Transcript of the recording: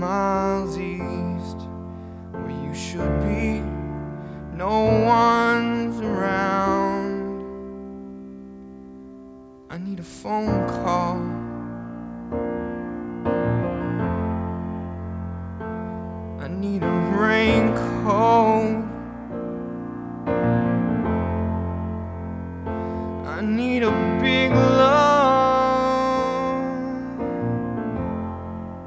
miles east, where you should be. No one's around. I need a phone call. I need a raincoat. I need a big